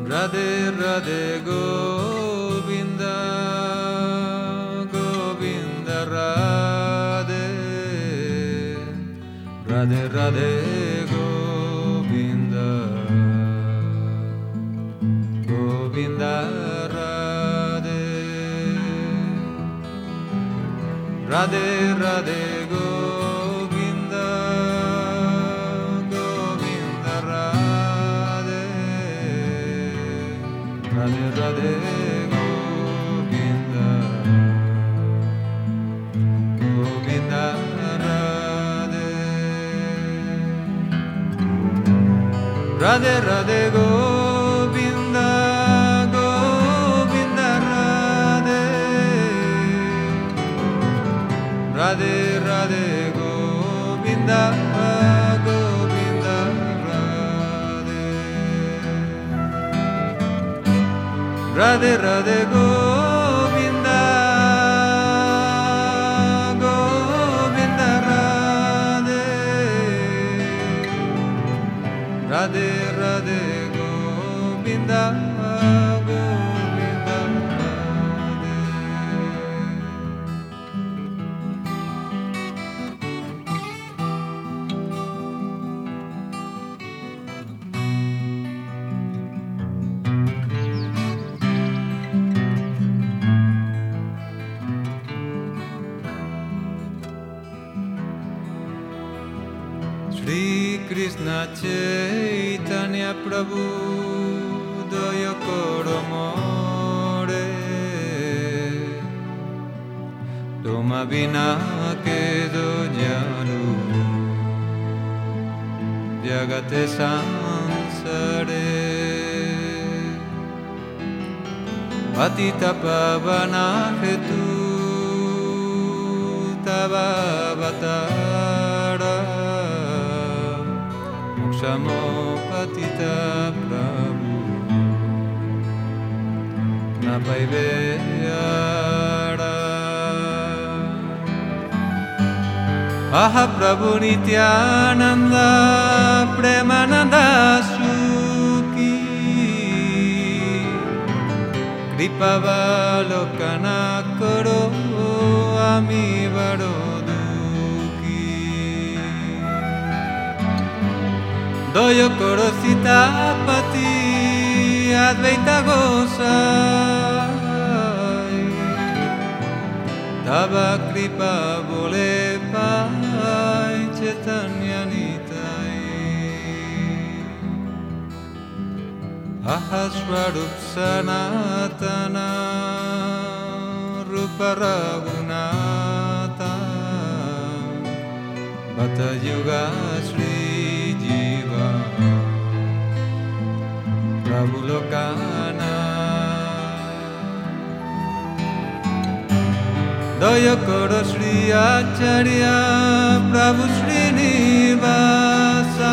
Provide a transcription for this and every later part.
Radhe Radhe Govinda Govinda Radhe Radhe Radhe Govinda Govinda Radhe Radhe Radhe Govinda Govinda Radhe Radhe Radhe Govinda Govinda Radhe Radhe Radhe Govinda Govinda Radhe Radhe Radhe Govinda Govinda Radhe Radhe Radhe Govinda Govinda Radhe Radhe Radhe Govinda Govinda Radhe Shri Krishna Chaitanya Prabhu Daya Koromore Toma Vina Kedo Janu Jagate Sansare Patita Pavana Hetu Tava Avatara Mokshamo Patita Prabhu Napaiveyara Aha Prabhu Nityananda Premananda Sukhi Kripavalokana Karo Ami Varo Doyo Koro Sitapati Advaita Gosai Tava Kripa Bole Pai Chaitanya Nitai Aha Swarup Sanatana Rupa Raghunatha Bhatta Yuga Sri Prabhu Lokana Daya Koro Sri Acharya Prabhu Srinivasa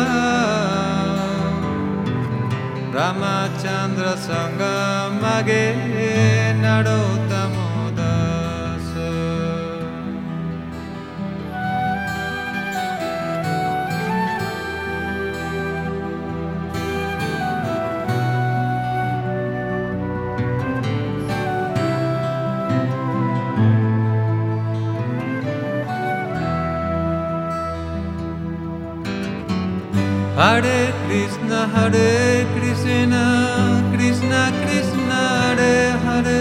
Ramachandra Sangha Mage Narottamo Dasa Hare Krishna Krishna Krishna Hare Hare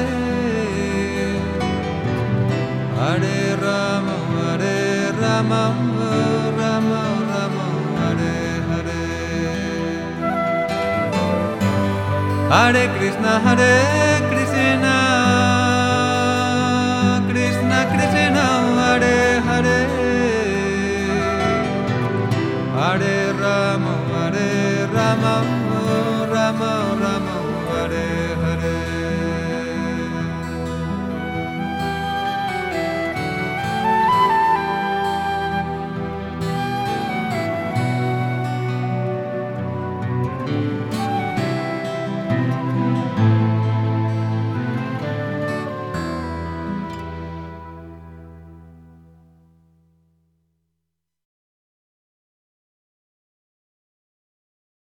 Hare Rama Rama Rama Hare Hare Hare Krishna Krishna Krishna Hare Hare Hare Rama Rama